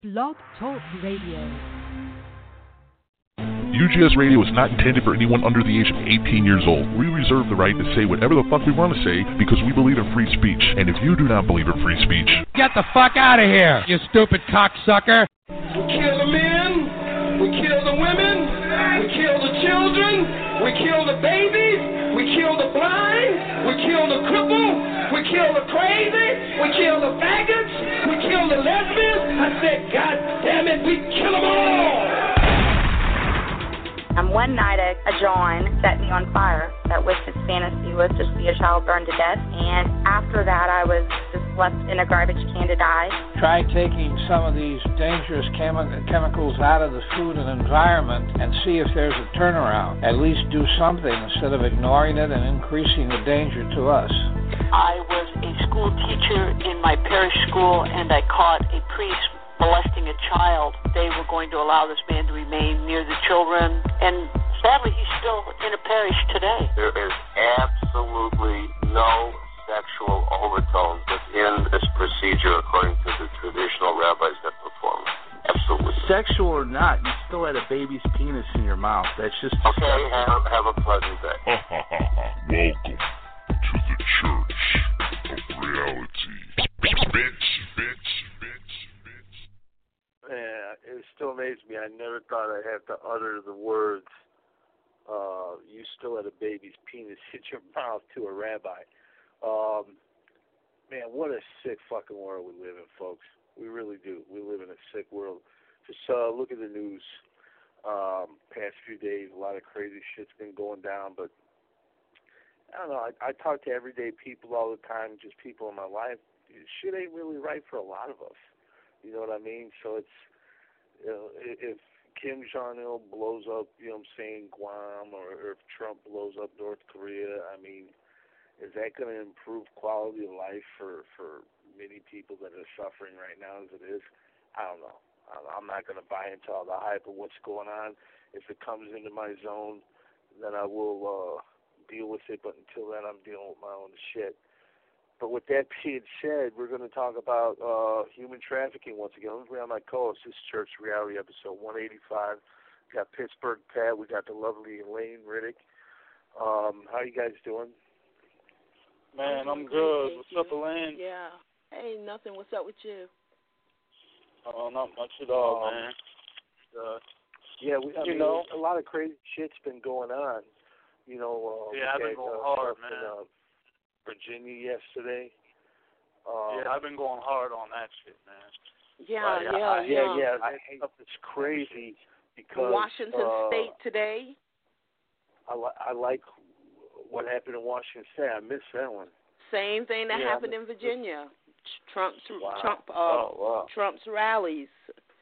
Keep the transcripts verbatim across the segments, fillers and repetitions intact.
Blog Talk Radio. U G S Radio is not intended for anyone under the age of eighteen years old. We reserve the right to say whatever the fuck we want to say because we believe in free speech. And if you do not believe in free speech, get the fuck out of here, you stupid cocksucker. We kill the men, we kill the women, we kill the children, we kill the babies, we kill the blind, we kill the cripple, we kill the crazy, we kill the faggots, we kill the lesbians. I said, God damn it, we kill them all. And one night, a, a John set me on fire. That was his fantasy, was to see a child burned to death. And after that, I was just left in a garbage can to die. Try taking some of these dangerous chemi- chemicals out of the food and environment and see if there's a turnaround. At least do something instead of ignoring it and increasing the danger to us. I was a school teacher in my parish school, and I caught a priest molesting a child. They were going to allow this man to remain near the children, and sadly, he's still in a parish today. There is absolutely no sexual overtones within this procedure according to the traditional rabbis that perform it. Absolutely. Sexual or not, you still had a baby's penis in your mouth. That's just okay. Have, have a pleasant day. Welcome to the Church of Reality. Bitch, bitch, bitch. Yeah, it still amazes me. I never thought I'd have to utter the words, uh, you still had a baby's penis in your mouth to a rabbi. Um, man, what a sick fucking world we live in, folks. We really do. We live in a sick world. Just uh, look at the news. Um, past few days, a lot of crazy shit's been going down, but I don't know. I, I talk to everyday people all the time, just people in my life. Shit ain't really right for a lot of us. You know what I mean? So it's, you know, if Kim Jong-il blows up, you know what I'm saying, Guam, or, or if Trump blows up North Korea, I mean, is that going to improve quality of life for, for many people that are suffering right now as it is? I don't know. I'm not going to buy into all the hype of what's going on. If it comes into my zone, then I will uh, deal with it. But until then, I'm dealing with my own shit. But with that being said, we're going to talk about uh, human trafficking once again. Let's bring on my co-host. This is Church Reality, episode one eighty-five. We got Pittsburgh Pat. We got the lovely Elaine Riddick. Um, how you guys doing? Man, I'm good. What's up, Elaine? Yeah. Hey, nothing. What's up with you? Oh, not much at all, um, man. Uh, yeah, we, I you mean, know, a lot of crazy shit's been going on. You know, uh, yeah, I've been going uh, hard, man. In, uh, Virginia yesterday. Um, yeah, I've been going hard on that shit, man. Yeah, uh, yeah, I, yeah. yeah, yeah. I hate it's crazy because Washington uh, State today. I, li- I like what happened in Washington State. I missed that one. Same thing that yeah, happened in Virginia. Trump's wow. Trump uh, oh, wow. Trump's rallies.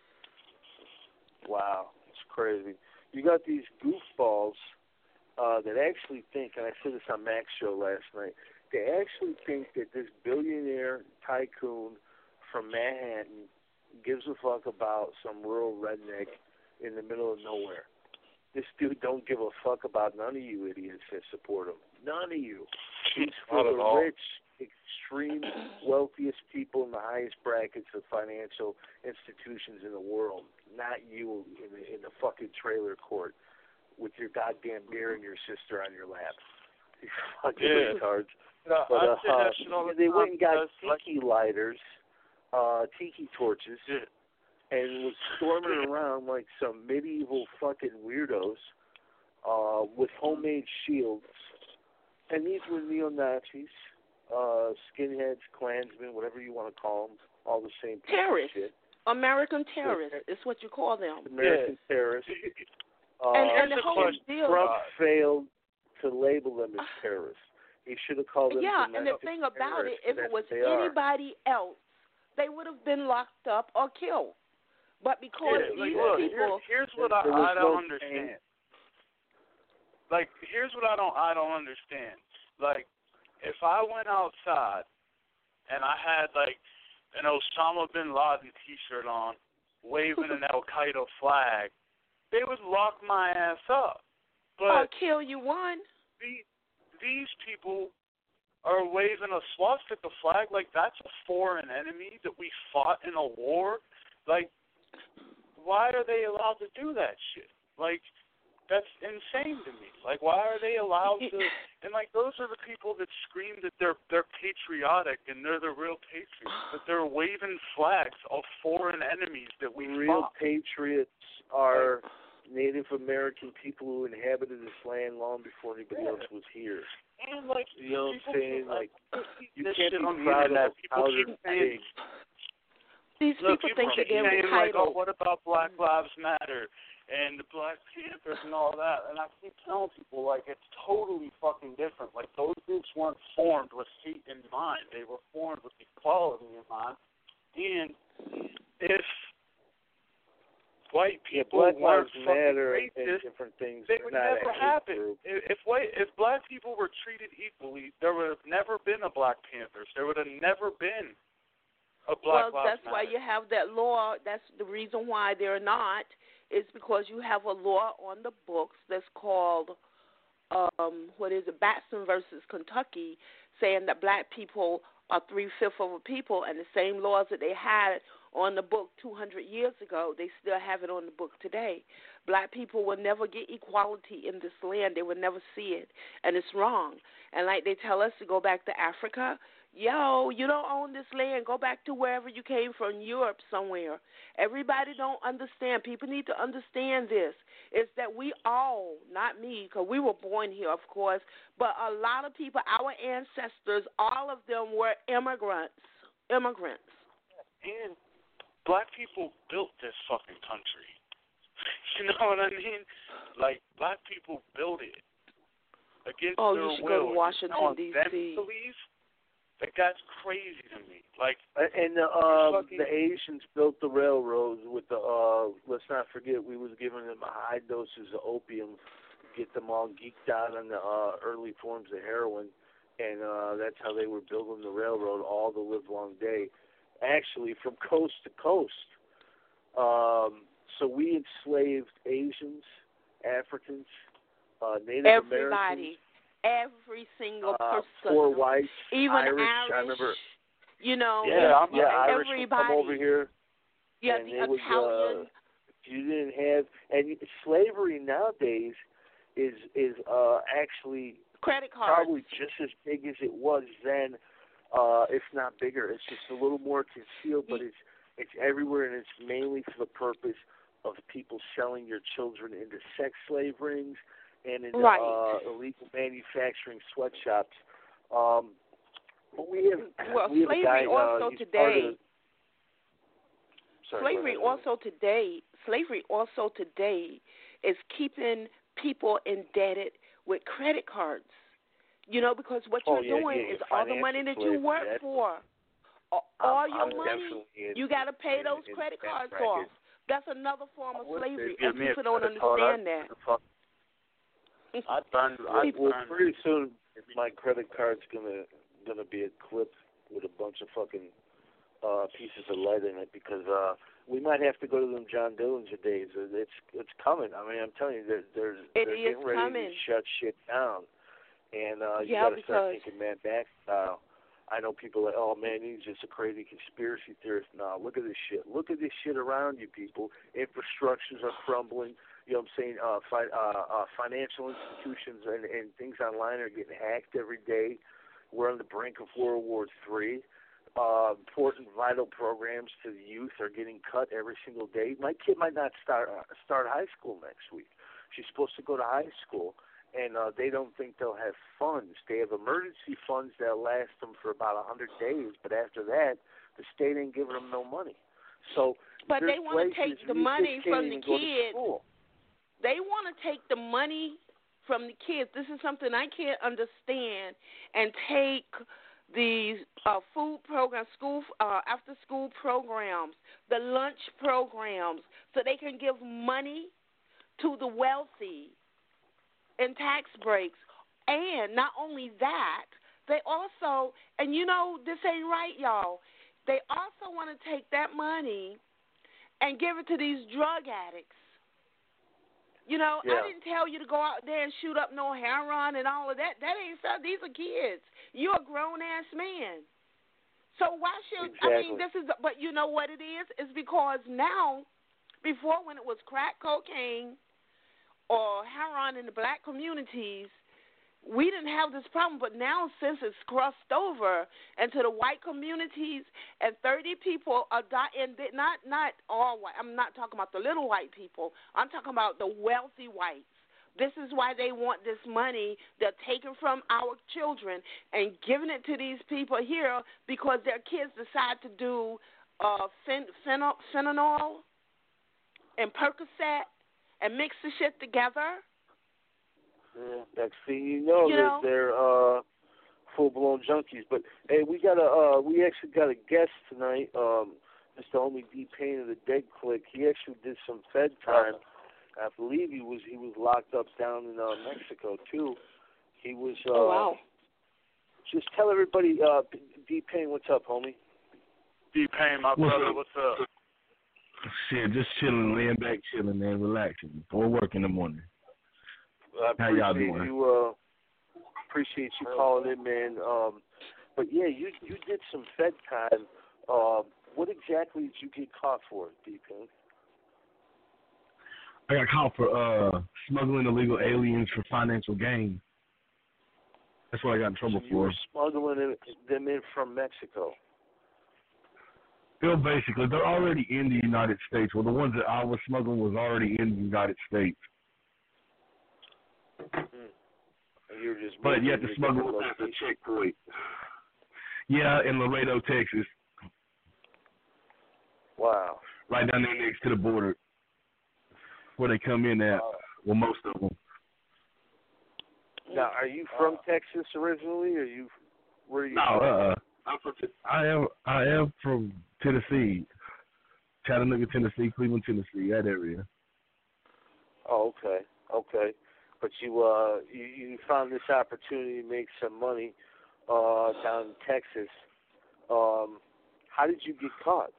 Wow, it's crazy. You got these goofballs uh, that actually think, and I said this on Mac's show last night. They actually think that this billionaire tycoon from Manhattan gives a fuck about some rural redneck in the middle of nowhere. This dude don't give a fuck about none of you idiots that support him. None of you. He's for the rich, extreme, wealthiest people in the highest brackets of financial institutions in the world. Not you in the, in the fucking trailer court with your goddamn beer and your sister on your lap. You fucking yeah. retards. No, but I uh, say that shit all the they time went and got because, tiki lighters, uh, tiki torches, yeah. and was storming around like some medieval fucking weirdos uh, with homemade shields. And these were neo-Nazis, uh, skinheads, Klansmen, whatever you want to call them, all the same terrorists. Shit. American terrorists is what you call them. American yeah. terrorists. Uh, and, and the whole deal. Trump failed to label them as terrorists. He should have called them. Yeah, and the thing about it, if it was anybody else, they would have been locked up or killed. But because yeah, these like, look, people, here's, here's what I, I don't understand. Like, here's what I don't I don't understand. Like, if I went outside and I had like an Osama bin Laden T-shirt on, waving an Al Qaeda flag, they would lock my ass up. But or kill you one. These, these people are waving a swastika flag like that's a foreign enemy that we fought in a war. Like, why are they allowed to do that shit? Like, that's insane to me. Like, why are they allowed to? And like, those are the people that scream that they're they're patriotic and they're the real patriots, but they're waving flags of foreign enemies that we real fought. patriots are Native American people who inhabited this land long before anybody Yeah. else was here. And like, You know what I'm saying? Like, you this can't shit be on the proud internet. of a People powdered keep saying, pig. These Look, people people think that keep they're saying, like, oh, entitled. what about Black Lives Matter and the Black Panthers and all that? And I keep telling people, like, it's totally fucking different. Like, those groups weren't formed with hate in mind. They were formed with equality in mind. And if white people yeah, Black weren't Lives fucking Matter racist, and different things, they they're would not never a hate happen. group. If white, if black people were treated equally, there would have never been a Black Panthers. There would have never been a Black well, Lives that's why Matter. you have that law. That's the reason why they're not. Is because you have a law on the books that's called, um, what is it, Batson versus Kentucky, saying that black people are three-fifths of a people, and the same laws that they had on the book two hundred years ago, they still have it on the book today. Black people will never get equality in this land. They will never see it, and it's wrong. And like they tell us to go back to Africa, yo, you don't own this land. Go back to wherever you came from, Europe somewhere. Everybody don't understand. People need to understand this. It's that we all, not me, because we were born here, of course, but a lot of people, our ancestors, all of them were immigrants. Immigrants. And black people built this fucking country. You know what I mean? Like, black people built it against oh, their you should will. go to Washington, D C Like, that's crazy to me. Like, and the um, fucking... the Asians built the railroads with the. Uh, let's not forget, we was giving them high doses of opium, get them all geeked out on the uh, early forms of heroin, and uh, that's how they were building the railroad all the livelong day. Actually, from coast to coast. Um, so we enslaved Asians, Africans, uh, Native Everybody. Americans. Every single Uh, person, poor whites, even Irish, Irish, I remember. you know, Yeah, I'm, yeah, Irish would everybody. come over here. Yeah, and the it was, Italian. uh, you didn't have, and slavery nowadays is is uh, actually credit cards. probably just as big as it was then, uh, if not bigger. It's just a little more concealed, but it's it's everywhere, and it's mainly for the purpose of people selling your children into sex slave rings and into right. uh, illegal manufacturing sweatshops. Um, but we have well, we have slavery a guy, also uh, he's today. part of, sorry, slavery also today. Slavery also today is keeping people indebted with credit cards. You know, because what oh, you're yeah, doing yeah, is all the money that you work that. for, all, all I'm, your I'm money, in, you got to pay in, those in, credit in cards bracket. off. That's another form of slavery, give and me a people don't credit card, understand that. I burned. I Well, burned. pretty soon my credit card's gonna gonna be equipped with a bunch of fucking uh, pieces of lead in it because uh, we might have to go to them John Dillinger days. It's it's coming. I mean, I'm telling you, they're they're, It they're is getting ready coming. to shut shit down, and uh, you Yeah, got to start because- thinking, man, back style. I know people are like, oh man, he's just a crazy conspiracy theorist. No, look at this shit. Look at this shit around you, people. Infrastructures are crumbling. You know what I'm saying? Uh, fi- uh, uh, financial institutions and, and things online are getting hacked every day. We're on the brink of World War Three. Uh, important, vital programs to the youth are getting cut every single day. My kid might not start uh, start high school next week. She's supposed to go to high school, and uh, they don't think they'll have funds. They have emergency funds that'll last them for about a hundred days, but after that, the state ain't giving them no money. So, but they want to take the money from the kids. School. They want to take the money from the kids. This is something I can't understand. And take these uh, food programs, school uh, after-school programs, the lunch programs, so they can give money to the wealthy in tax breaks. And not only that, they also, and you know, this ain't right, y'all, they also want to take that money and give it to these drug addicts. You know, yeah. I didn't tell you to go out there and shoot up no heroin and all of that. That ain't so. These are kids. You're a grown-ass man. So why should, exactly. I mean, this is, but you know what it is? It's because now Before, when it was crack cocaine or heroin in the black communities, we didn't have this problem. But now, since it's crossed over into the white communities, and thirty people are dying, not not all white. I'm not talking about the little white people. I'm talking about the wealthy whites. This is why they want this money. They're taking from our children and giving it to these people here because their kids decide to do uh, fen- phen- fentanyl and Percocet and mix the shit together. Yeah, next thing you know, you they're, know? they're uh, full-blown junkies. But hey, we got a uh, we actually got a guest tonight. Um, Mister Homie D Payne of the Dead Click. He actually did some Fed time. I believe he was he was locked up down in uh, Mexico too. He was. Uh, oh wow! Just tell everybody, uh, D Payne, what's up, homie? D Payne, my what's brother, up? what's up? Shit, just chilling, laying back, chilling, man, relaxing before work in the morning. I How y'all appreciate doing? You, uh, appreciate you calling in, man. Um, but yeah, you you did some Fed time. Uh, what exactly did you get caught for, D Payne? I got caught for uh, smuggling illegal aliens for financial gain. That's what I got in trouble so you for. were smuggling them in from Mexico. Well, basically, they're already in the United States. Well, the ones that I was smuggling was already in the United States. Mm. You were just but you have to to smuggle them at the checkpoint. Yeah, in Laredo, Texas. Wow. Right down there next to the border. Where they come in at, well, most of them. Now, are you from Texas originally, or you? Where are you? No, from? uh, I'm from. I am. I am from Tennessee, Chattanooga, Tennessee, Cleveland, Tennessee, that area. Oh, okay, okay. But you, uh, you, you found this opportunity to make some money, uh, down in Texas. Um, how did you get caught?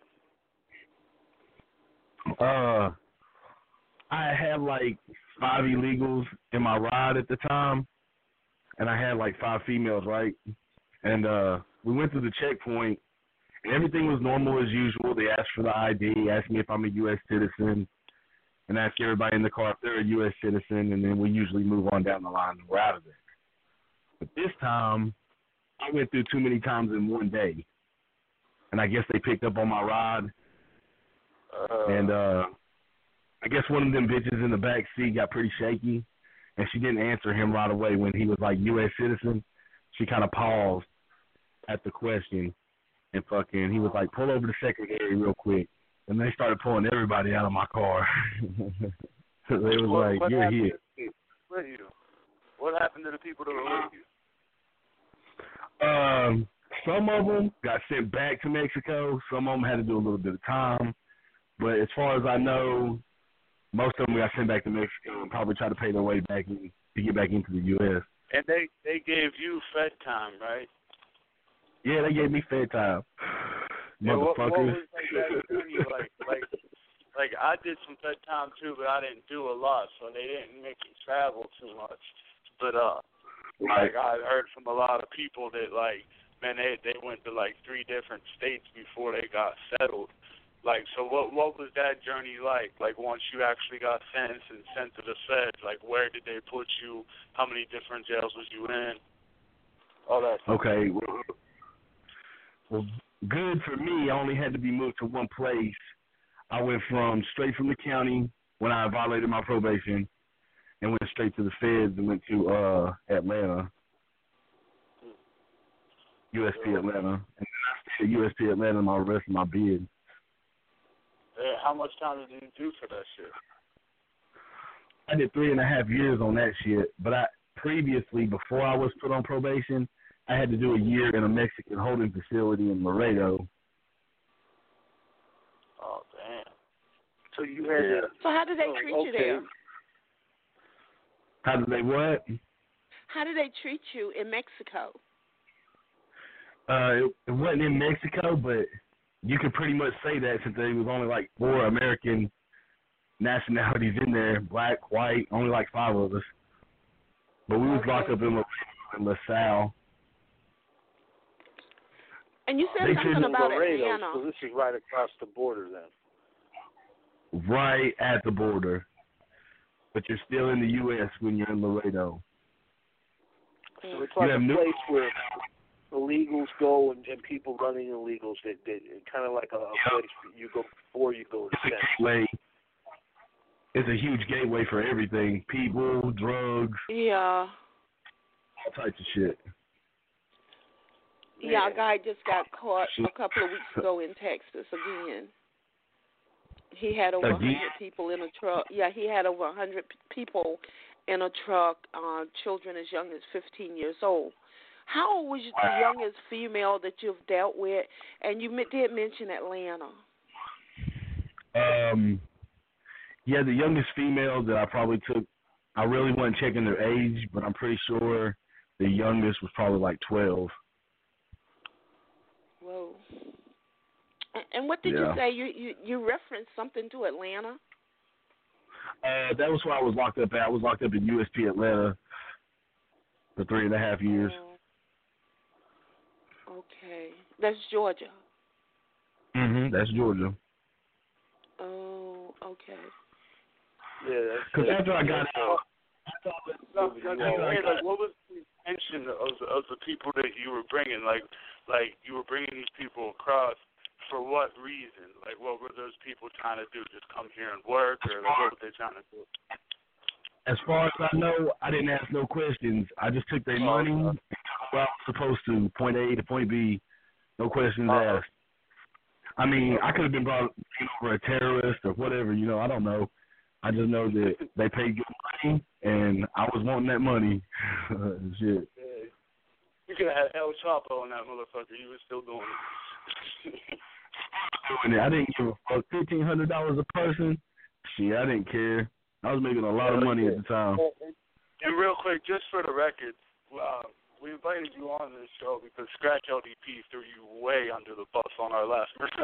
Uh. I had like five illegals in my ride at the time, and I had like five females, right? And uh, we went through the checkpoint, and everything was normal as usual. They asked for the I D, asked me if I'm a U S citizen, and asked everybody in the car if they're a U S citizen, and then we usually move on down the line and we're out of there. But this time, I went through too many times in one day, and I guess they picked up on my ride, uh, and uh. I guess one of them bitches in the back seat got pretty shaky, and she didn't answer him right away when he was like U S citizen. She kind of paused at the question, and fucking he was like, pull over the secretary real quick. And they started pulling everybody out of my car. They was what, like, what you're here. With you? What happened to the people that were with you? Um, some of them got sent back to Mexico. Some of them had to do a little bit of time. But as far as I know, most of them got sent back to Mexico and probably try to pay their way back in, to get back into the U S. And they, they gave you Fed time, right? Yeah, they gave me Fed time. Yeah, what, what Motherfuckers. was like that journey like? Like, like I did some Fed time too, but I didn't do a lot, so they didn't make me travel too much. But uh, like I heard from a lot of people that like, man, they they went to like three different states before they got settled. Like, so what what was that journey like? Like, once you actually got sentenced and sent to the feds, like, where did they put you? How many different jails was you in? All that stuff. Okay, well, well, good for me. I only had to be moved to one place. I went from straight from the county when I violated my probation and went straight to the feds and went to uh, Atlanta, U S P Atlanta. And then I stayed at U S P Atlanta my rest of my bid. Yeah, how much time did you do for that shit? I did three and a half years on that shit, but I previously, before I was put on probation, I had to do a year in a Mexican holding facility in Laredo. Oh, damn. So you had to... So how did they oh, treat okay. you there? How did they what? How did they treat you in Mexico? Uh, it, it wasn't in Mexico, but you could pretty much say that since there was only like four American nationalities in there, black, white, only like five of us. But we was Okay. locked up in, La, in LaSalle. And you said They something did about Laredo, Atlanta. so this is right across the border then. right at the border, but you're still in the U S when you're in Laredo. So it's like You a have new- place where illegals go and, and people running illegals. That they, kind of like a, a place you go before you go to It's a sex. gateway. It's a huge gateway for everything: people, drugs, Yeah. all types of shit. Yeah, a guy just got caught a couple of weeks ago in Texas again. He had over a Again? hundred people in a truck. Yeah, he had over a hundred people in a truck. Uh, children as young as fifteen years old. How old was the youngest female that you've dealt with? And you did mention Atlanta. Um, yeah, the youngest female that I probably took, I really wasn't checking their age, but I'm pretty sure the youngest was probably like twelve. Whoa. And what did Yeah. you say? You, you you referenced something to Atlanta? Uh, that was where I was locked up at. I was locked up in U S P Atlanta for three and a half years. Oh, okay. That's Georgia. Mm-hmm. That's Georgia. Oh, okay. Yeah, that's Because after I got out, No, no, no, hey, like, what was the intention of the, of the people that you were bringing? Like, like you were bringing these people across for what reason? Like, what were those people trying to do? Just come here and work, or like, what were they trying to do? as far as I know, I didn't ask no questions. I just took their Oh, money okay. and where I was supposed to, point A to point B, no questions Uh-huh. asked. I mean, I could have been brought over a terrorist or whatever, you know, I don't know. I just know that they paid good money, and I was wanting that money. Shit. Yeah. You could have had El Chapo on that motherfucker. You was still doing it. Doing it. I didn't give a fuck. fifteen hundred dollars a person? Shit, I didn't care. I was making a lot of money at the time. And real quick, just for the record, uh, we invited you on this show because Scratch L D P threw you way under the bus on our last show.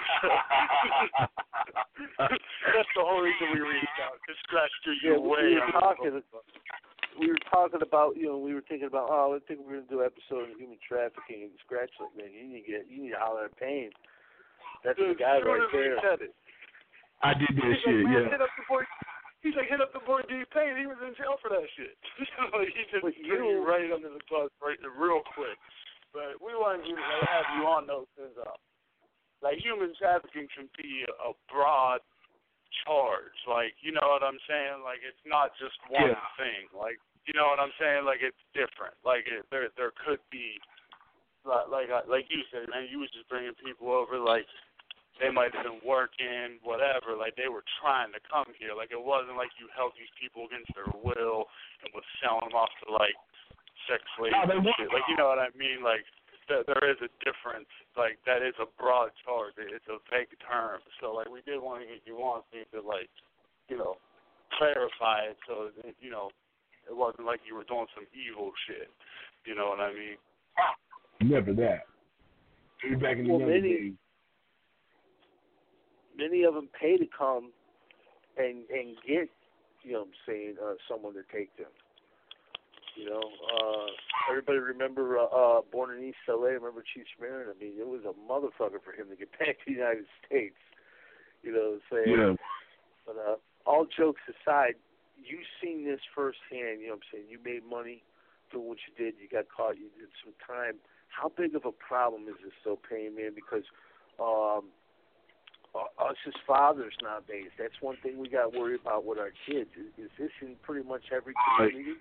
That's the whole reason we reached out, because Scratch threw you Yeah, we way were under talking. the bus. We were talking about, you know, we were thinking about, oh, I think we're gonna do an episode on human trafficking, and Scratch like, man, you need to get, you need to holler at Pain. That's Dude, the guy as soon right as we there. said it. I did that He's shit, like, man, yeah. hit up the boy. He's like, hit up the boy D Payne. He was in jail for that shit. Like, he just But threw you- you right under the bus, right, real quick. But we wanted you to like, have you on though, because uh, like human trafficking can be a broad charge. Like, you know what I'm saying? Like, it's not just one Yeah. thing. Like, you know what I'm saying? Like, it's different. Like, it, there there could be, like like, I- like you said, man, you was just bringing people over like. They might have been working, whatever. Like, they were trying to come here. Like, it wasn't like you held these people against their will and was selling them off to, like, sex slaves No, they and weren't. shit. Like, you know what I mean? Like, th- there is a difference. Like, that is a broad charge. It's a vague term. So, like, we did want to get you on so you could, like, you know, clarify it so that, you know, it wasn't like you were doing some evil shit. You know what I mean? Never that. Maybe back in the Well, younger many- days. Many of them pay to come and and get, you know what I'm saying, uh, someone to take them. You know, uh, everybody remember uh, uh, Born in East L A, remember Chief Marin? I mean, it was a motherfucker for him to get back to the United States. You know what I'm saying? Yeah. But uh, all jokes aside, you've seen this firsthand, you know what I'm saying? You made money doing what you did. You got caught. You did some time. How big of a problem is this still paying, man? Because um, us as fathers nowadays, that's one thing we got to worry about with our kids. Is, is this in pretty much every community?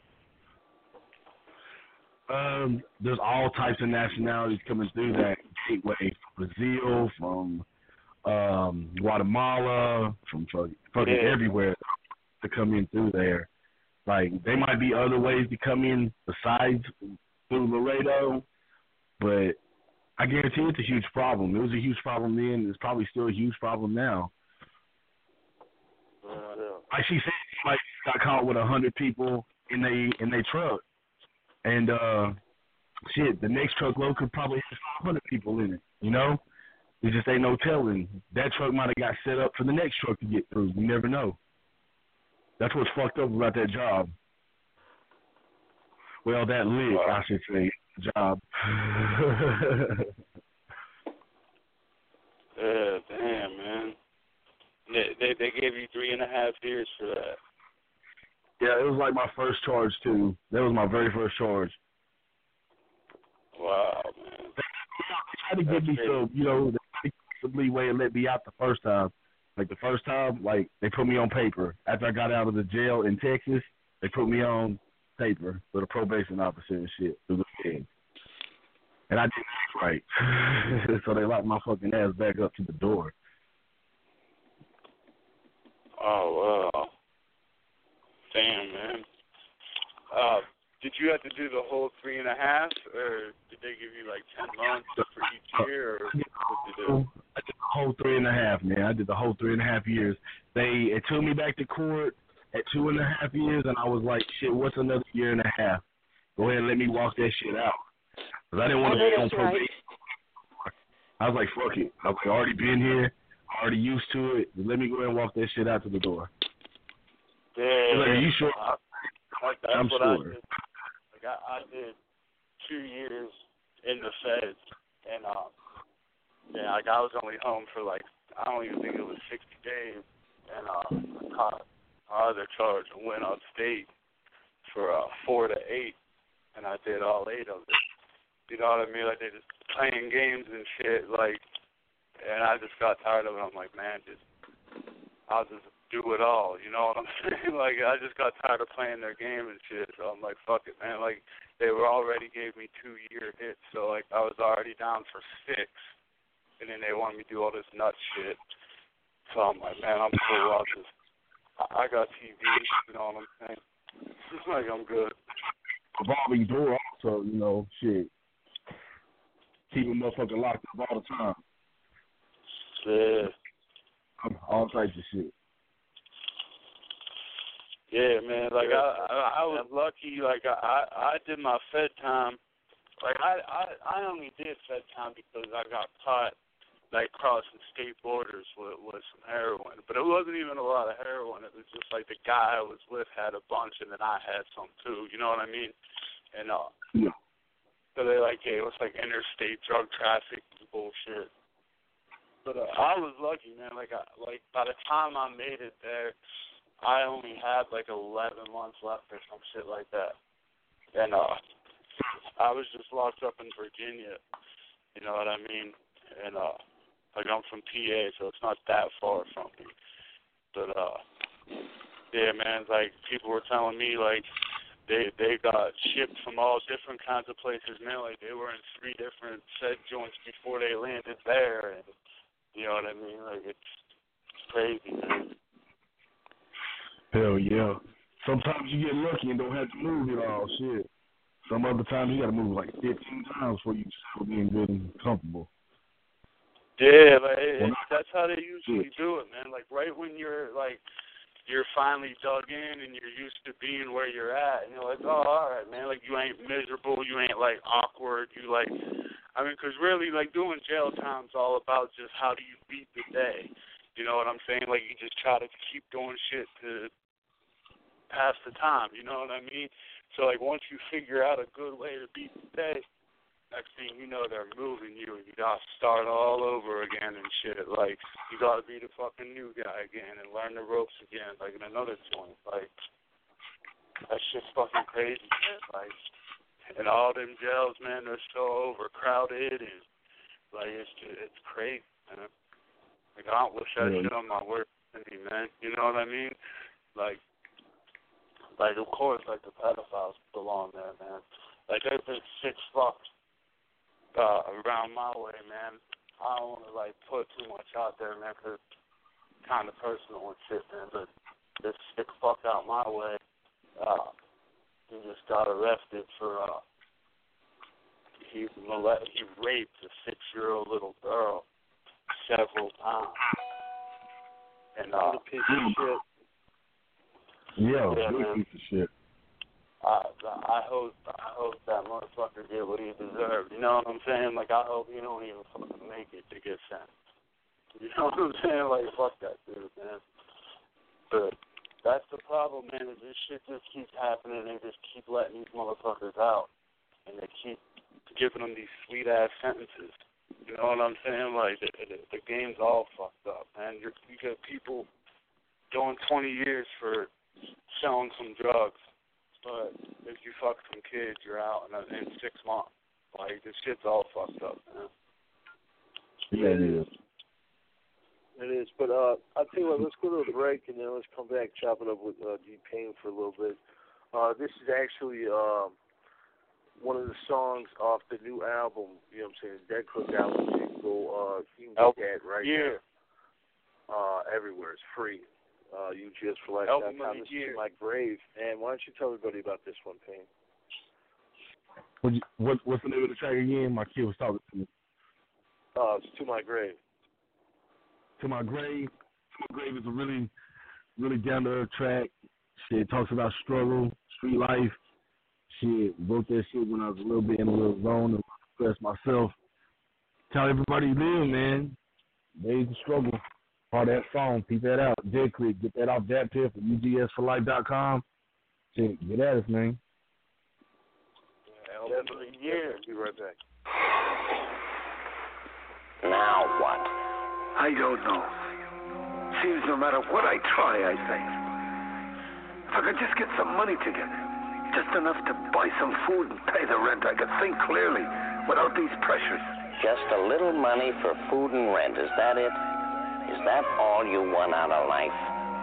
Um, there's all types of nationalities coming through that gateway, from Brazil, from um, Guatemala, from fucking, fucking Yeah. everywhere to come in through there. Like, there might be other ways to come in besides through Laredo, but I guarantee it's a huge problem. It was a huge problem then. It's probably still a huge problem now. Uh, Like she said, like got caught with a hundred people in they in their truck, and uh, shit, the next truckload could probably have five hundred people in it. You know, it just ain't no telling. That truck might have got set up for the next truck to get through. You never know. That's what's fucked up about that job. Well, that lick, I should say, job. Yeah, damn, man. They, they they gave you three and a half years for that. Yeah, it was like my first charge too. That was my very first charge. Wow, man. They tried to give me some, you know, they tried to give me some leeway and let me out the first time. Like the first time, like they put me on paper. After I got out of the jail in Texas, they put me on paper with a probation officer and shit through the thing. And I didn't act right. So they locked my fucking ass back up to the door. Oh, wow. Damn, man. Uh, did you have to do the whole three and a half, or did they give you like ten months for each year, or what did you do? I did the whole three and a half, man. I did the whole three and a half years. They it took me back to court at two and a half years, and I was like, shit, what's another year and a half? Go ahead and let me walk that shit out. Because I didn't want to be on probation. I was like, fuck it. I've already been here. I'm already used to it. Just let me go ahead and walk that shit out to the door. Yeah. Like, are you sure? I, like, that's I'm what sure. I did. Like, I, I did two years in the feds, and, um, yeah, like, I was only home for, like, I don't even think it was sixty days, and uh, I caught my other charge and went upstate for uh, four to eight, and I did all eight of it. You know what I mean? Like, they just playing games and shit, like, and I just got tired of it. I'm like, man, just, I'll just do it all, you know what I'm saying? Like, I just got tired of playing their game and shit, so I'm like, fuck it, man. Like, they were already gave me two-year hits, so, like, I was already down for six, and then they wanted me to do all this nut shit. So I'm like, man, I'm cool. I'll just, I got T V, you know what I'm saying? It's like, I'm good. Revolving door also, you know, shit. Keep a motherfucker locked up all the time. Yeah. All types of shit. Yeah, man. Like I, I, I was lucky. Like I, I did my Fed time. Like I, I, I only did Fed time because I got caught, like crossing state borders with, with some heroin. But it wasn't even a lot of heroin. It was just like the guy I was with had a bunch, and then I had some too. You know what I mean? And uh, yeah. So they like, hey, it was like interstate drug traffic bullshit. But uh, I was lucky, man. Like, I, like by the time I made it there, I only had like eleven months left or some shit like that. And uh, I was just locked up in Virginia. You know what I mean? And uh, like I'm from P A, so it's not that far from me. But uh, yeah, man. Like people were telling me, like they they got shipped from all different kinds of places, man. Like they were in three different Fed joints before they landed there, and you know what I mean? Like it's, it's crazy, man. Hell yeah. Sometimes you get lucky and don't have to move it all, shit. Some other times you got to move like fifteen times before you start being good and comfortable. Yeah, like it, it, that's how they usually do it, man. Like right when you're like you're finally dug in and you're used to being where you're at, and you're like, oh, all right, man. Like you ain't miserable, you ain't like awkward, you like. I mean, because really, like doing jail time's all about just how do you beat the day. You know what I'm saying? Like you just try to keep doing shit to pass the time. You know what I mean? So like once you figure out a good way to beat the day, next thing you know they're moving you and you gotta start all over again and shit. Like you gotta be the fucking new guy again and learn the ropes again, like in another joint. Like that shit's fucking crazy, man. Like and all them jails, man, they're so overcrowded and like it's just, it's crazy, man. Like I don't wish that yeah. shit on my worst enemy, man. You know what I mean? Like like of course like the pedophiles belong there, man. Like there's been six fucks Uh, around my way, man. I don't want to, like, put too much out there, man, because it's kind of personal and shit, man. But this sick fuck out my way, uh, he just got arrested for, uh, he, molest- he raped a six-year-old little girl several times. And, uh, a piece of shit. Yeah, yeah big man. piece of shit. I, I hope I hope that motherfucker get what he deserved. You know what I'm saying? Like, I hope he don't even fucking make it to get sentenced. You know what I'm saying? Like, fuck that dude, man. But that's the problem, man, is this shit just keeps happening. They just keep letting these motherfuckers out. And they keep giving them these sweet-ass sentences. You know what I'm saying? Like, the, the, the game's all fucked up, man. You're, you got people doing twenty years for selling some drugs, but if you fuck some kids, you're out in, a, in six months. Like, this shit's all fucked up, man. Yeah, it is. It is, but uh, I'll tell you what, let's go to a break, and then let's come back, chop it up with uh, D-Pain for a little bit. Uh, this is actually um, one of the songs off the new album, you know what I'm saying, Dead Click album. You can go, uh, you can get that right yeah. there. Uh, everywhere. It's free. Uh, U G S for Life dot com. This is my grave. And why don't you tell everybody about this one, Pain? What, what, what's the name of the track again? My kid was talking to me. Uh, it's To My Grave. To My Grave. To My Grave is a really, really down-to-earth track. Shit, it talks about struggle, street life. Shit, wrote that shit when I was a little bit in a little zone and expressed myself. Tell everybody you live, man. Days of struggle. Part of that song. Keep that out. Dead Click. Get that off that tip from U G S for life dot com. Shit, get at us, man. Yeah, definitely. Yeah. Be right back. Now what? I don't know. Seems no matter what I try, I think. If I could just get some money together, just enough to buy some food and pay the rent, I could think clearly without these pressures. Just a little money for food and rent, is that it? Is that all you want out of life?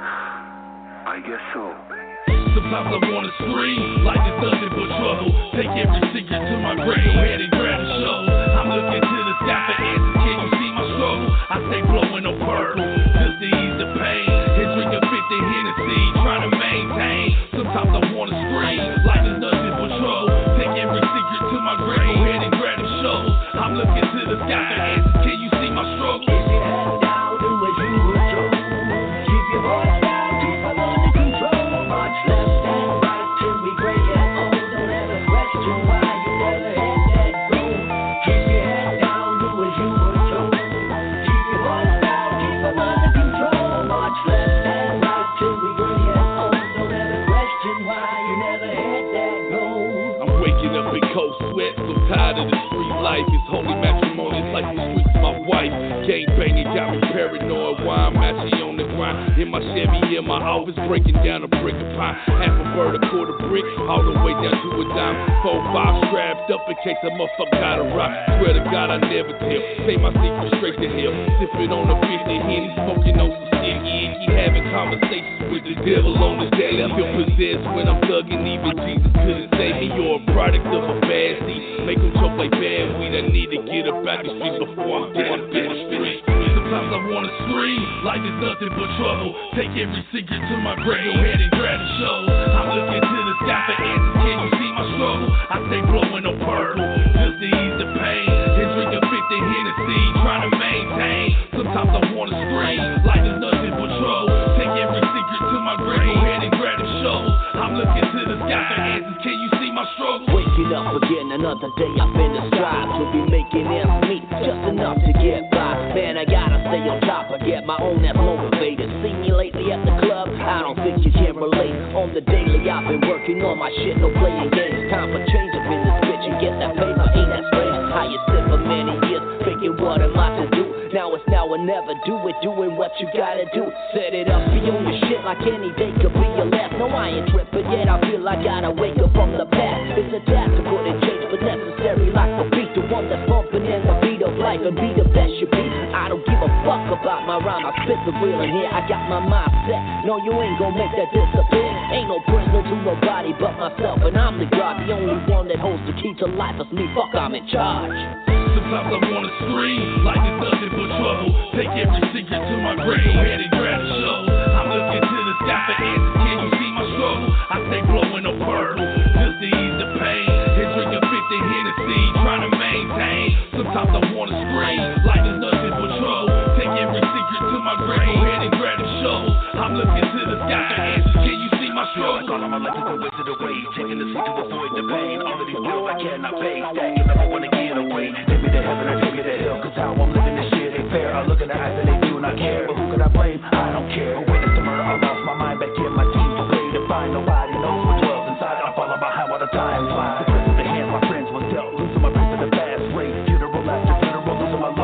I guess so. Sometimes I wanna scream like it's nothing but trouble. Take every secret to my grave, go ahead and grab the shovel. I'm looking to the sky for answers, can you see my struggle? I stay blowing on purple, just to ease the pain. And drink a fifty Hennessy, trying to maintain. Sometimes I wanna scream like it's nothing but trouble. Take every secret to my grave, go ahead and grab the shovel. I'm looking to the sky for answers, can you see my struggle? Keep your head down, do as you were told. Keep your voice down, keep them under control. March left and right till we gray and old. Don't ever question why you never hit that goal. Keep your head down, do as you were told. Keep your voice down, keep them under control. March left and right till we gray and old. Don't ever question why you never hit that goal. I'm waking up in cold sweat, so tired of the street life. It's holy matrimony, it's like the streets my wife. Gang banging got me paranoid while I'm actually on the grind. In my Chevy, in my office, breaking down a brick of pie. Half a bird, a quarter brick, all the way down to a dime. Four, five strapped up in case a motherfucker got a rock. Swear to God, I never tell. Take my secret straight to hell. Sipping on a fifty Henny, smoking on some sticky icky. Having conversations with the devil on the daily. I feel possessed when I'm thugging, even Jesus couldn't save me. You're a product of a bad seed. Make them choke like bad weed. I need to get up out the streets before I'm dead up in the street. Sometimes I wanna scream like there's nothing but trouble. Take every secret to my grave, go ahead and grab the shovel. I'm looking to the sky for answers, can you see my struggle? I stay blowing on purple, just to ease the pain. And drink a fifty Hennessy, trying to maintain. Sometimes I wanna scream like there's nothing but trouble. Take every secret to my grave, go ahead and grab the shovel. I'm looking to the sky for answers, can you see my struggle? Waking up again, another day I've been to strive to be making ends meet, just enough to get by. Man, I gotta stay on top, I get my own ass motivated. See me lately at the club, I don't think you can relate. On the daily, I've been working on my shit, no playing games. Time for change up in this bitch and get that paper, ain't that strange? How you sit for many years, thinking what am I to do? Now it's now or never, do it, doing what you gotta do. Set it up, be on your shit like any day could be your last. No, I ain't tripping yet, I feel I gotta wake up from the past. It's a task to put in change, but necessary like the beat. The one that's bumping in the beat of life and be the best you be. I don't give a fuck about my rhyme, I spit the real in here, I got my mind set. No, you ain't gon' make that disappear. Ain't no prisoner to nobody but myself, and I'm the God, the only one that holds the key to life is me, fuck, I'm in charge. Sometimes I wanna scream like it's nothing but trouble. Take every secret to my grave, go ahead and grab the shovel. I'm looking to the sky for answers, can you see my struggle? I stay blowing on purple, just to ease the pain. And drink a fifty Hennessy, trying to maintain. Sometimes I wanna scream like there's nothing but trouble. Take every secret to my grave, go ahead and grab the shovel. I'm looking to the sky for answers, can you see my struggle? Like all of my life is a waste of the way. Taking the seat to avoid the pain. All of these bills I cannot pay. Stacking up, I wanna get away. Take me to heaven or take me to hell. Cause how I'm living this shit ain't fair. I look in the eyes and they do not care. But who could I blame? I don't care. Who witnessed the murder? I lost my mind back in my team to play to find. Nobody knows what dwells inside. I'm falling behind while the time flies. The prison, the hands my friends was dealt. Losing my brain to the fast rate. Funeral after funeral, losing my life.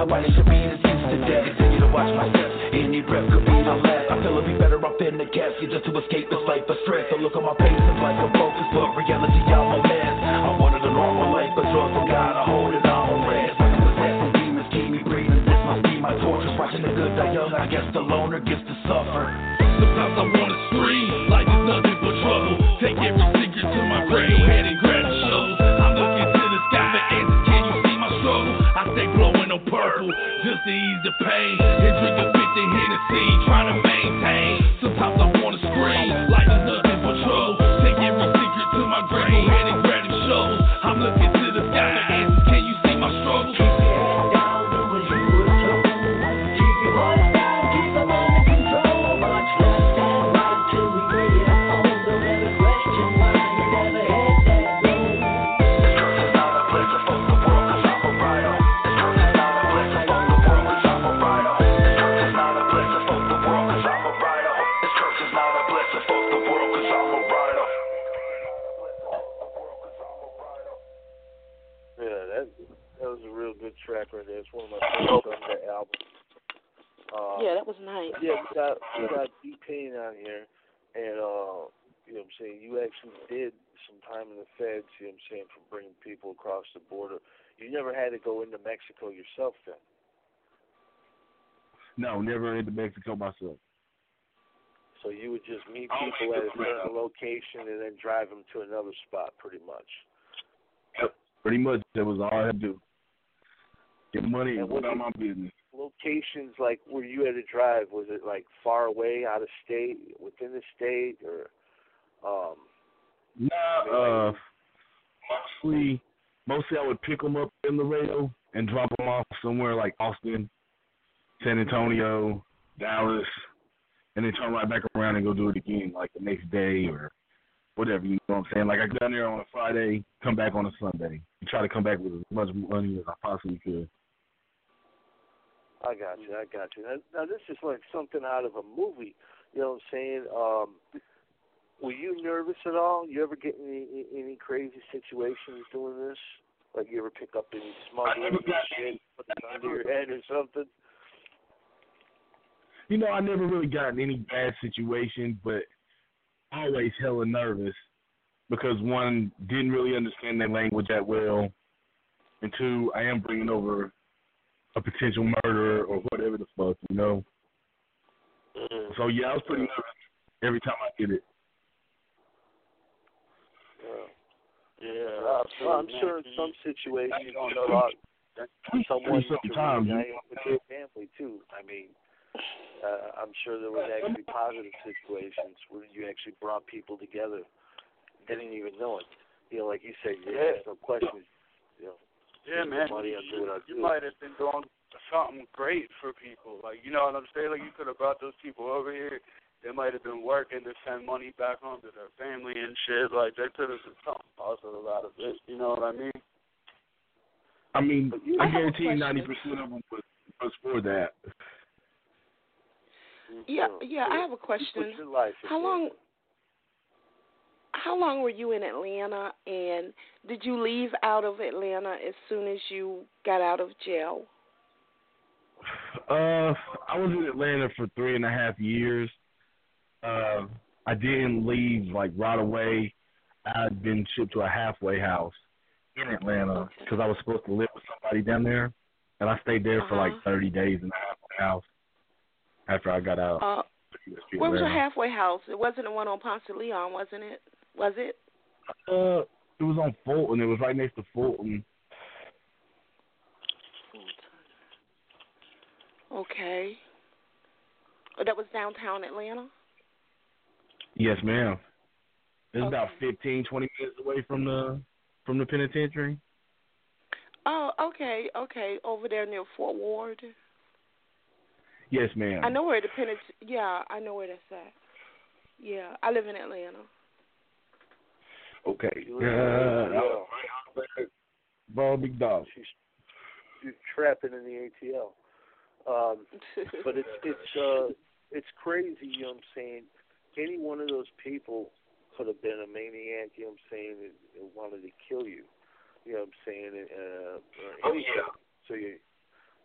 Nobody should be as used to death. Continue to watch my steps. Any breath could be my last. I feel I'd be better off in the casket just to escape this life of stress. So look on my face, it's like a focus, but reality, I'm a mess. I wanted a normal life, but drugs and God, I hold it on rest. Like I'm possessed from demons, keep me breathing. This must be my torture. Watching the good die young, I guess the loner gets to suffer. Sometimes I wanna scream, like it's nothing but trouble. Take every secret to my brain, head and grab the shovel. I'm looking to the sky for answers, can you see my struggle? I stay glowing on purple, just to ease the pain. And drink a fifty Hennessy, trying to maintain. Sometimes I wanna scream, like it's nothing but trouble. Take every secret to my brain, head and grab the shovel. I'm looking to the sky for answers, can you see my struggle? Track right there. It's one of my favorites on the album. Um, yeah, that was nice. Yeah, we got we got D-Pain on here, and uh, you know what I'm saying, you actually did some time in the feds, you know what I'm saying, for bringing people across the border. You never had to go into Mexico yourself then? No, never into Mexico myself. So you would just meet people at a certain location and then drive them to another spot, pretty much. Yep, pretty much. That was all I had to do. Get money and went on my business. Locations like where you had to drive, was it like far away, out of state, within the state, or? Um, nah, uh, mostly, mostly I would pick them up in Laredo and drop them off somewhere like Austin, San Antonio, Dallas, and then turn right back around and go do it again, like the next day or whatever. You know what I'm saying? Like I go down there on a Friday, come back on a Sunday, and try to come back with as much money as I possibly could. I got you. I got you. Now, now this is like something out of a movie. You know what I'm saying? Um, were you nervous at all? You ever get in any, any crazy situations doing this? Like you ever pick up any smuggling shit, put it under your head or something? You know, I never really got in any bad situations, but always hella nervous because one, didn't really understand their language that well, and two, I am bringing over a potential murderer or whatever the fuck, you know. Mm-hmm. So yeah, I was pretty nervous every time I did it. Yeah, yeah. Uh, well, I'm sure in some situations, you know, someone sometimes with their family too. I mean, uh, I'm sure there was actually positive situations where you actually brought people together, didn't even know it. You know, like you said, you yeah. asked no questions. You know. Yeah, man. Money, you, do what I you do. might have been doing something great for people. Like, you know what I'm saying? Like, you could have brought those people over here. They might have been working to send money back home to their family and shit. Like, they could have been something positive out of it. You know what I mean? I mean, I guarantee you ninety percent of them was, was for that. Yeah, yeah, I have a question. How long... How long were you in Atlanta, and did you leave out of Atlanta as soon as you got out of jail? Uh, I was in Atlanta for three and a half years. Uh, I didn't leave, like, right away. I'd been shipped to a halfway house in Atlanta because I was supposed to live with somebody down there, and I stayed there uh-huh. for, like, thirty days in the halfway house after I got out. Uh, where was your halfway house? It wasn't the one on Ponce de Leon, wasn't it? Was it? Uh, it was on Fulton. It was right next to Fulton. Okay. Oh, that was downtown Atlanta? Yes, ma'am. It's okay. about fifteen, twenty minutes away from the from the penitentiary. Oh, okay, okay. Over there near Fort Ward? Yes, ma'am. I know where the penitentiary... Yeah, I know where that's at. Yeah, I live in Atlanta. Okay. Yeah. Uh, Ball Big Dog. She's, she's trapping in the A T L. Um, but it's it's uh it's crazy, you know what I'm saying? Any one of those people could have been a maniac, you know what I'm saying, and, and wanted to kill you. You know what I'm saying? Uh, or anything. So you you know that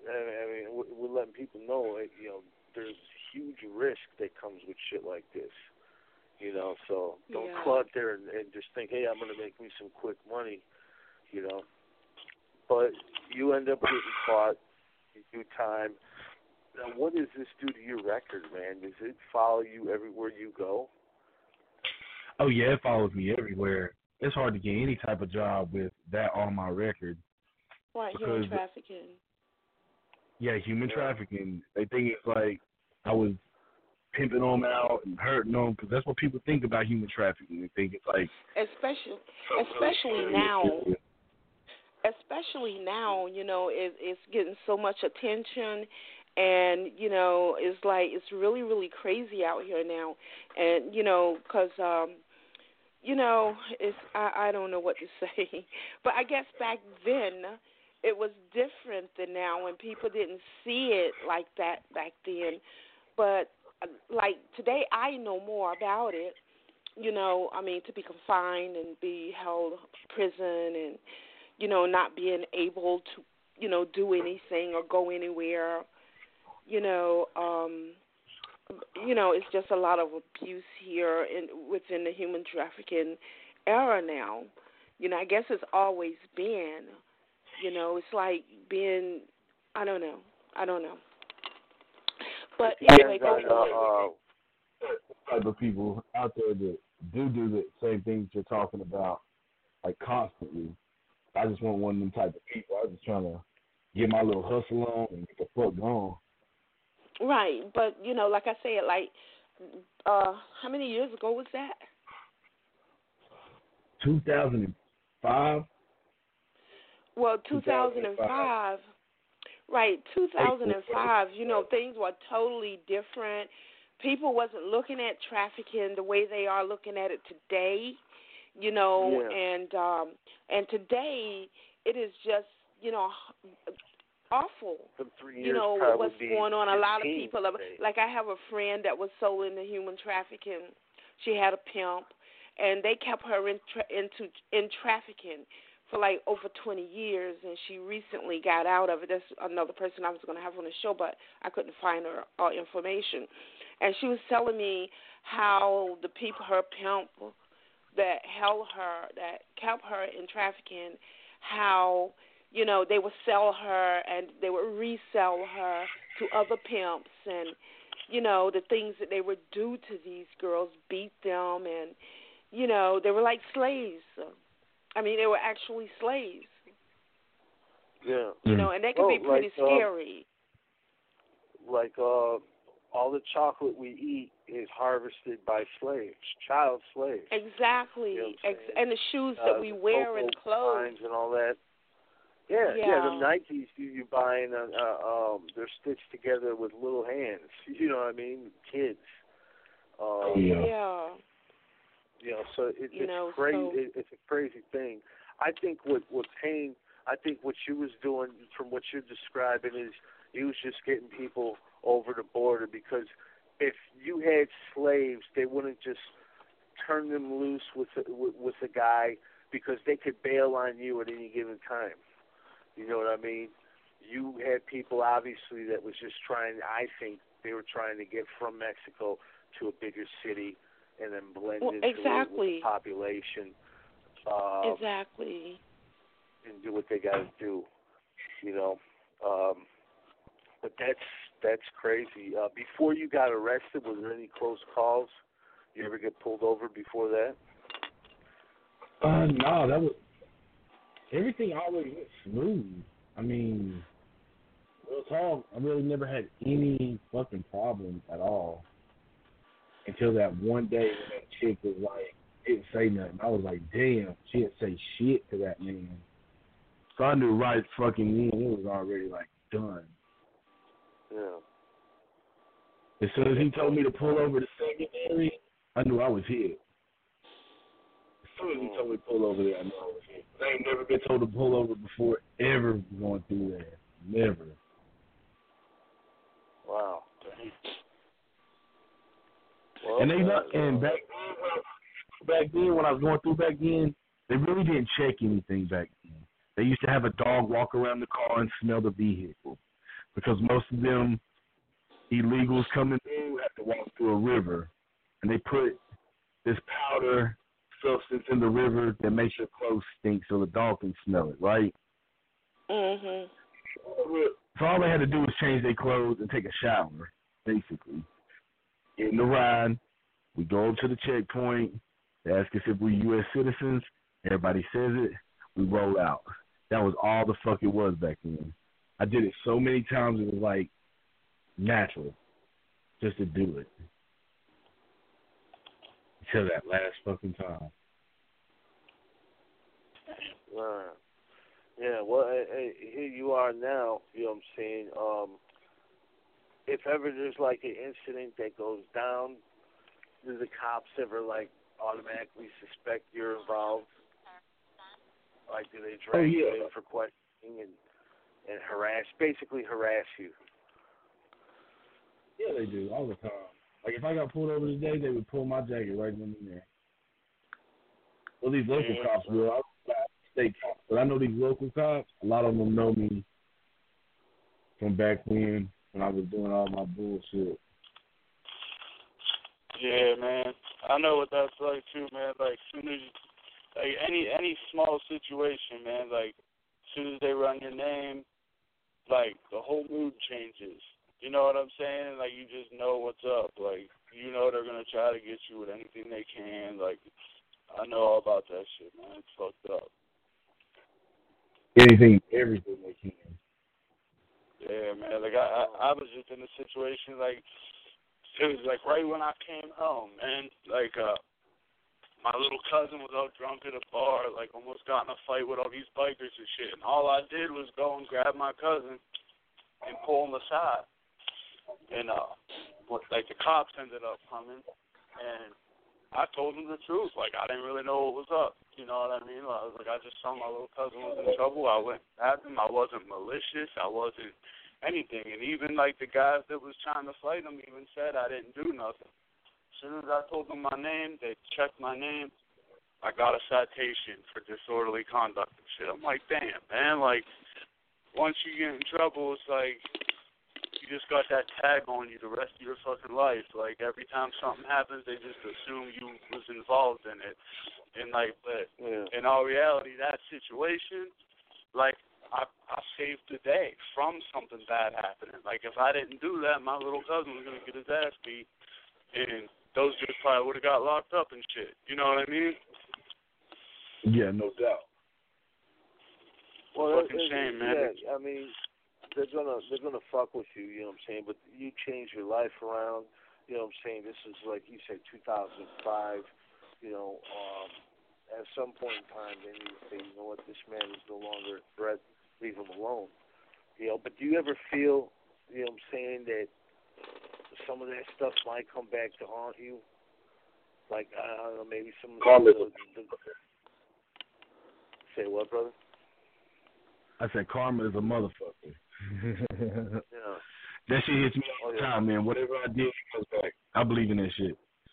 I mean, we're letting people know, like, you know, there's huge risk that comes with shit like this. You know, so don't yeah. go out there and, and just think, hey, I'm going to make me some quick money, you know. But you end up getting caught, you do time. Now, what does this do to your record, man? Does it follow you everywhere you go? Oh, yeah, it follows me everywhere. It's hard to get any type of job with that on my record. Right, human trafficking. Yeah, human yeah. trafficking. They think it's like I was pimping them out and hurting them, because that's what people think about human trafficking. They think it's like, especially, especially now, especially now, you know, it, it's getting so much attention, and you know, it's like it's really, really crazy out here now, and you know, because um, you know, it's I, I don't know what to say, but I guess back then it was different than now, and people didn't see it like that back then, but like today, I know more about it. You know, I mean, to be confined and be held prison, and you know, not being able to, you know, do anything or go anywhere. You know, um, you know, it's just a lot of abuse here in within the human trafficking era now. You know, I guess it's always been. You know, it's like being, I don't know, I don't know. But anyway, go on, uh, type of people out there that do do the same things you're talking about, like constantly. I just want one of them type of people. I was just trying to get my little hustle on and get the fuck going. Right, but you know, like I said, like, uh, how many years ago was that? two thousand five. Well, two thousand five. Right, two thousand five, you know, things were totally different. People wasn't looking at trafficking the way they are looking at it today, you know, yeah. and um, and today it is just, you know, awful. You know, what's going on. A lot of people, are, like I have a friend that was so into human trafficking. She had a pimp, and they kept her in tra- into in trafficking for like over twenty years, and she recently got out of it. That's another person I was going to have on the show, but I couldn't find her uh, information. And she was telling me how the people, her pimp, that held her, that kept her in trafficking, how, you know, they would sell her and they would resell her to other pimps, and, you know, the things that they would do to these girls, beat them, and, you know, they were like slaves. I mean, they were actually slaves. Yeah. You know, and they could oh, be pretty like, scary. Uh, like uh, all the chocolate we eat is harvested by slaves, child slaves. Exactly. You know Ex- and the shoes uh, that we wear and clothes. And all that. Yeah, yeah, yeah. the Nikes you, you buying, uh, uh, um, they're stitched together with little hands. You know what I mean? Kids. Um, yeah. yeah. You know, so it, you it's know, crazy. So... It, it's a crazy thing. I think what what Payne, I think what she was doing from what you're describing is he was just getting people over the border, because if you had slaves, they wouldn't just turn them loose with a, with, with a guy, because they could bail on you at any given time. You know what I mean? You had people obviously that was just trying. I think they were trying to get from Mexico to a bigger city, and then blend well, into exactly. it with the population. Uh, exactly. And do what they got to do, you know. Um, but that's that's crazy. Uh, before you got arrested, was there any close calls? You ever get pulled over before that? Uh, no, that was everything always went smooth. I mean, real talk, I really never had any fucking problems at all. Until that one day when that chick was like, didn't say nothing. I was like, damn, she didn't say shit to that man. So I knew right fucking then it was already like done. Yeah. As soon as he told me to pull over the secondary, I knew I was hit. As soon as he told me to pull over there, I knew I was hit. I ain't never been told to pull over before, ever going through there. Never. Wow. Well, and they not, and back then, back then when I was going through back then, they really didn't check anything back then. They used to have a dog walk around the car and smell the vehicle. because most of them illegals coming through have to walk through a river, and they put this powder substance in the river that makes your clothes stink so the dog can smell it, right? Mhm. So all they had to do was change their clothes and take a shower, basically. Get in the ride, we go up to the checkpoint, they ask us if we're U S citizens, everybody says it, we roll out. That was all the fuck it was back then. I did it so many times it was like natural just to do it. Until that last fucking time. Right. Yeah, well, hey, here you are now, you know what I'm saying? Um, if ever there's like an incident that goes down, do the cops ever like automatically suspect you're involved? Like, do they drag oh, yeah. you in for questioning and, and harass, basically harass you? Yeah, they do, all the time. Like, if I got pulled over today, they would pull my jacket right then and there. Well, these local yeah. cops will. I state cops, but I know these local cops, a lot of them know me from back when, when I was doing all my bullshit. Yeah, man. I know what that's like, too, man. Like, soon as, like, any, any small situation, man, like, as soon as they run your name, like, the whole mood changes. You know what I'm saying? Like, you just know what's up. Like, you know they're going to try to get you with anything they can. Like, I know all about that shit, man. It's fucked up. Anything, everything they can. Yeah, man. Like, I, I, I was just in a situation, like, it was, like, right when I came home, man. Like, uh, my little cousin was out drunk at a bar, like, almost got in a fight with all these bikers and shit. And all I did was go and grab my cousin and pull him aside. And, uh, what, like, the cops ended up coming, and I told them the truth. Like, I didn't really know what was up. You know what I mean? I was like, I just saw my little cousin was in trouble. I went at him. I wasn't malicious. I wasn't anything. And even, like, the guys that was trying to fight him even said I didn't do nothing. As soon as I told them my name, they checked my name. I got a citation for disorderly conduct and shit. I'm like, damn, man. Like, once you get in trouble, it's like, you just got that tag on you the rest of your fucking life. Like, every time something happens, they just assume you was involved in it. And, like, but yeah. in all reality, that situation, like, I, I saved the day from something bad happening. Like, if I didn't do that, my little cousin was going to get his ass beat, and those dudes probably would have got locked up and shit. You know what I mean? Yeah, no doubt. Well, fucking it, shame, man. Yeah, I mean, they're gonna they're gonna fuck with you. You know what I'm saying? But you change your life around. You know what I'm saying? This is like you said, two thousand five. You know, um, at some point in time, then you say, you know what, this man is no longer a threat. Leave him alone. You know, but do you ever feel, you know what I'm saying, that some of that stuff might come back to haunt you? Like, I don't know, maybe some of the, the, the... Say what, brother? I said karma is a motherfucker. Yeah. That shit hits me all the oh, yeah. time, man. Whatever I did, it comes back. I believe in that shit.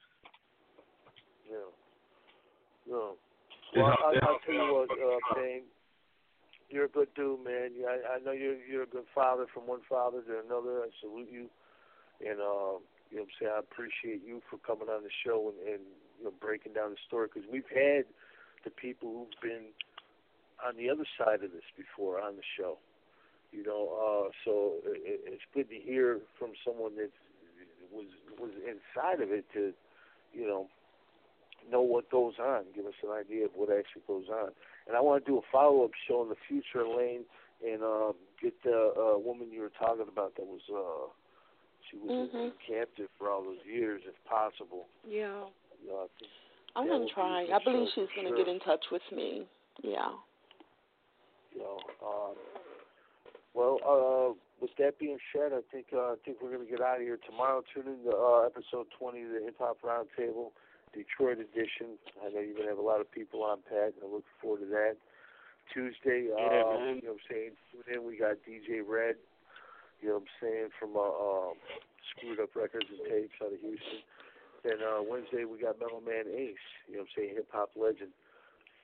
Yeah. No. Well, I, I'll tell you what, uh, Payne, you're a good dude, man. I, I know you're you're a good father from one father to another. I salute you, and uh, you know what I'm saying, I appreciate you for coming on the show and, and you know breaking down the story, because we've had the people who've been on the other side of this before on the show. You know, uh, so it, it's good to hear from someone that was was inside of it to, you know, know what goes on, give us an idea of what actually goes on. And I want to do a follow-up show in the future, Elaine, and uh, get the uh, woman you were talking about that was, uh, she was mm-hmm. captive for all those years, if possible. Yeah. Uh, I'm going to try. I believe she's going to sure. get in touch with me. Yeah. You know, um, well, uh, with that being said, I think uh, I think we're going to get out of here tomorrow. Tune in to uh, episode twenty of the Hip Hop Roundtable, Detroit edition. I know you're going to have a lot of people on, Pat, and I look forward to that. Tuesday, uh, yeah, man. you know what I'm saying, tune in. We got D J Red, you know what I'm saying, from uh, uh, Screwed Up Records and Tapes out of Houston. Then uh, Wednesday, we got Mellow Man Ace, you know what I'm saying, hip-hop legend.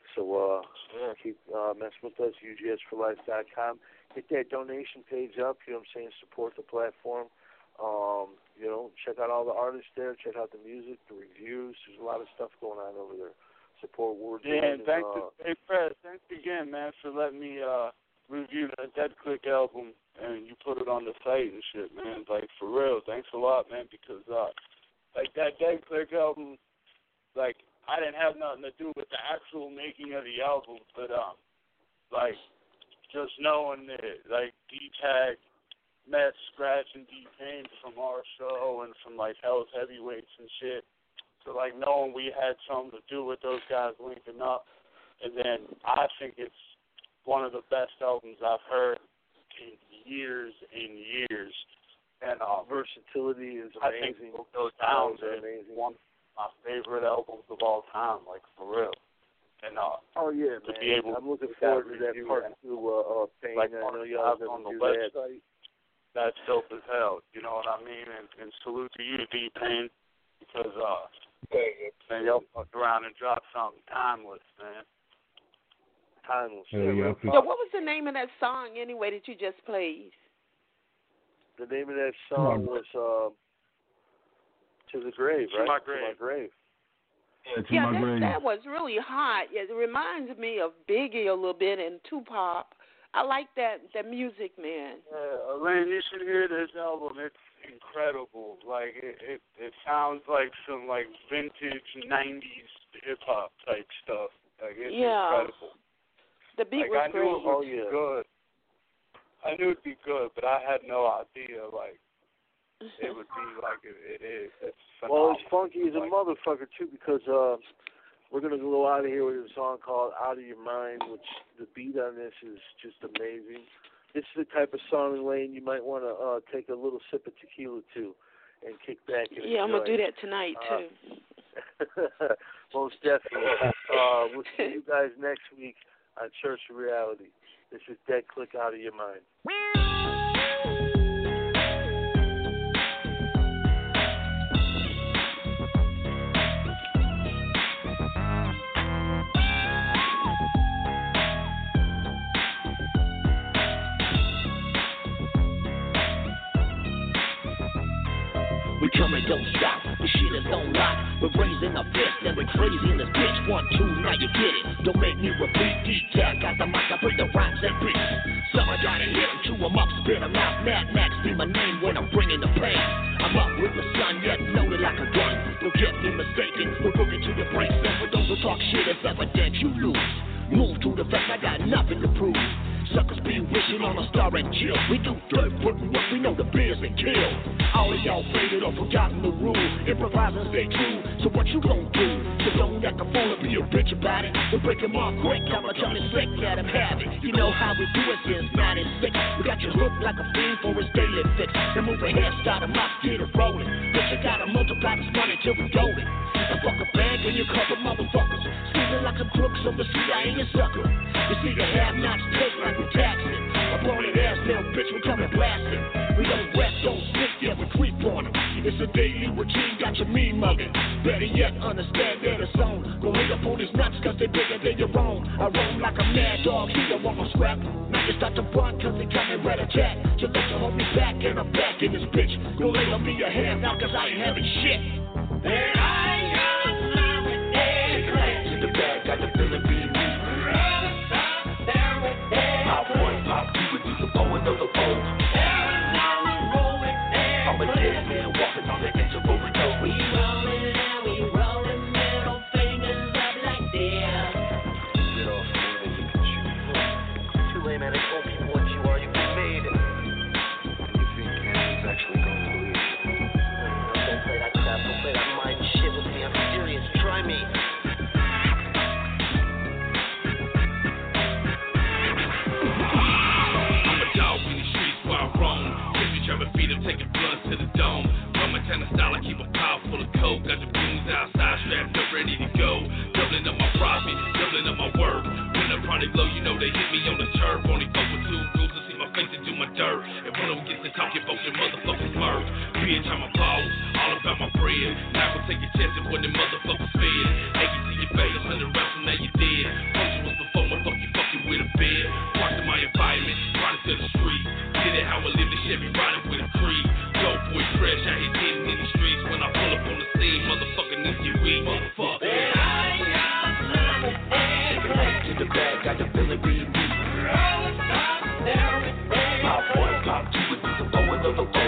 So uh, yeah, keep uh, messing with us, U G S for life dot com. Hit that donation page up, you know what I'm saying, support the platform. Um, you know, check out all the artists there, check out the music, the reviews. There's a lot of stuff going on over there. Support what we're doing. Yeah, and thanks, uh, hey Fred, thanks again, man, for letting me uh, review that Dead Click album and you put it on the site and shit, man. Like, for real, thanks a lot, man, because, uh, like, that Dead Click album, like, I didn't have nothing to do with the actual making of the album, but, um, like, just knowing that, like, D-Tag met Scratch and D-Pain from our show and from, like, Hell's Heavyweights and shit. So, like, knowing we had something to do with those guys linking up. And then I think it's one of the best albums I've heard in years and years. And uh, versatility is amazing. I think it goes down to one of my favorite albums of all time, like, for real. And, uh, oh yeah, to man! Be able I'm looking to forward to that review part and, two uh, of Pain. like, I know y'all on the do website. that. That's dope as hell. You know what I mean? And, and salute to you, D-Pain, because uh, man, y'all fucked around and dropped something timeless, man. Timeless. Yeah, yeah. So what was the name of that song anyway that you just played? The name of that song was uh, "To the Grave," To right? My Grave. To My Grave. Yeah, to yeah, my that, grave. that was really hot. Yeah, it reminds me of Biggie a little bit and Tupac. I like that that music, man. Yeah, Elaine, you should hear this album. It's incredible. Like it, it, it sounds like some like vintage nineties hip hop type stuff. Like it's yeah. incredible. The beat like, was I knew great. it would be good. I knew it'd be good, but I had no idea like it would be like it, it is. It's well, it's funky as a motherfucker too, because uh, we're gonna go out of here with a song called "Out of Your Mind," which the beat on this is just amazing. This is the type of song, Lane, you might want to uh, take a little sip of tequila to, and kick back and yeah, enjoy. I'm gonna do that tonight uh, too. Most definitely. Uh, we'll see you guys next week on Church of Reality. This is Dead Click, Out of Your Mind. We coming, don't stop, the shit is on lock. We're raising a fist and we're crazy in this bitch. One, two, now you get it. Don't make me repeat. D-Tag got the mic, I bring the rhymes and beats. Summer gotta hit them, chew them up, spit them out. Mad Max be my name when I'm bringing the pain. I'm up with the sun, yet loaded like a gun. Don't get me mistaken, we're booking to the break. And for those who talk shit, it's evident you lose. Move to the fact I got nothing to prove. Suckers be wishing on a star and chill. We do dirt, putting work, we know the beers and kill. All of y'all faded or forgotten the rule. Improvise and stay true, so what you gon' do? So don't act a fool and be a bitch about it. We'll break them off quick, I'ma jump and sick, let them have it. You know how we do it since ninety-six. We got you hooked like a fiend for his daily fix. Then move ahead, start them up, get it rolling. But you gotta multiply this money till we golden. And fuck a bank and you couple motherfuckers. Stealing like some crooks on the street, I ain't a sucker. You see the have-nots take like we taxing. Up on that ass now, bitch, we coming blasting. We don't rest, don't sleep, yeah, we creep on them. It's a daily routine, got your mean mugging. Better yet, understand that it's on. Go hit up on these nuts, cause they bigger than your own. I roam like a mad dog, he don't want no scrap. Now you start to run, cause they coming red attack. Just let you hold me back, and I'm back in this bitch. Go lay on me your hand now, cause I ain't having shit. And I am now with Dead Click. To the back, got the Philippines. My boy, pop, you would do the going of the pole. I'm a dead man walking on the edge of a window. We rollin' now, we rollin' middle fingers up like this. Get off me that you can shoot. Too late, man. I told people what you are. You've been made. You think Canada's actually going to lose? Don't play that crap. Don't play that mind shit with birth. And one of them gets to talking, folks, and motherfuckers merge. Bitch, I'm a boss, all about my bread. Now go take your chances when the motherfuckers fed. Hey, you see your face, hundred rounds from now you dead. First you was before, motherfucker, you fucking with a bed. Walk to my environment, riding to the street. Did it how I live, this shit be riding with a creed. Dope boy fresh, I ain't getting in the streets. When I pull up on the scene, motherfucker needs your weed, motherfucker. To the bag, got the feeling be me. Pop one, pop two, with the bow and the bow.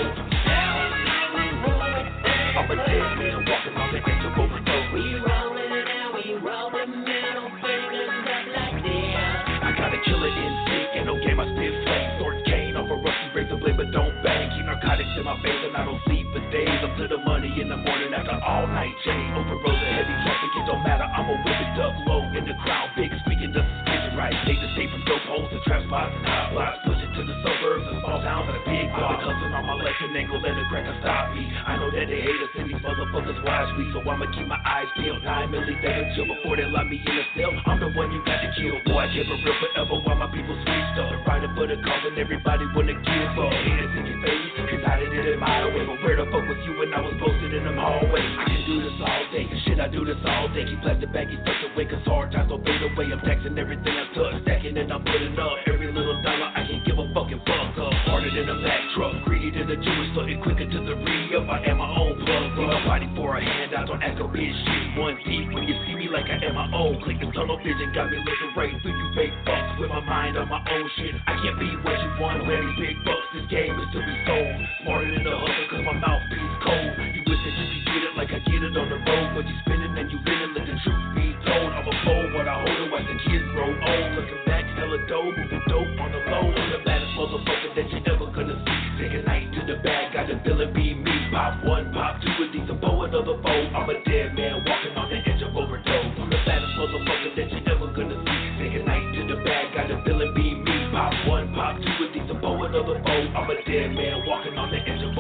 I'm a dead man walking on the edge of overdose. We rollin' it out, we rollin' middle fingers up like this. I got a killer instinct, ain't no game, I still flame. Sword cane off a rusty razor blade, but don't bang. Keep narcotics in my veins and I don't sleep for days. I'm to the money in the morning after all night chain. Over roads of heavy traffic, it don't matter. I'm a whip it up low in the crowd, big speaking the suspicion right. Take the state from dope holes to trap spots and hot blocks. Push it to the suburbs and small towns and a big block. I've been hustling on my left and ain't gon' let a cracker stop me. I know that they hate us and these motherfuckers watch me, so I'ma keep my eyes peeled. Nine milli better chill before they lock me in a cell. I'm the one you got to kill. Boy, I keep it real forever while my people switched up. Riding for the cause and everybody wanna give up. Haters in your face, cause I did it in my way. But where the fuck was you when I was posted in them hallways? I can do this all day, shit I do this all day. Keep plastic baggies tucked away, cause hard times don't fade away. I'm taxing everything I touch, stacking and I'm putting up every little dollar. I can't give a fucking fuck up. Harder than a Mack truck, greedy than a Jewish, looking quicker to the re-up. I am my own plug, leave my body for a handout. Don't ask a bitch shit, one deep when you see me like I am my own. Click the tunnel vision, got me looking right through you fake fucks with my mind on my own shit. I can't be what you want, where these big bucks. This game is to be sold. Smarter than a hustle, cause my mouthpiece cold. You wish that you could get it like I get it on the road, but you spinning and you winning, let the truth be told. I'm a fool, what I hold it while the kids grow old. Looking back, hella dope, moving dope on the low. I'm the baddest motherfucker that you ever gonna see. Take a night to the bag, got the feeling be me. Pop one, pop two, with these a bow, another bow. I'm a dead man walking on the edge of overdose. I'm the baddest motherfucker that you ever gonna see. Take a night to the bag, got the feeling be me. Pop one, pop two, with these a bow, another bow. I'm a dead man walking on the edge of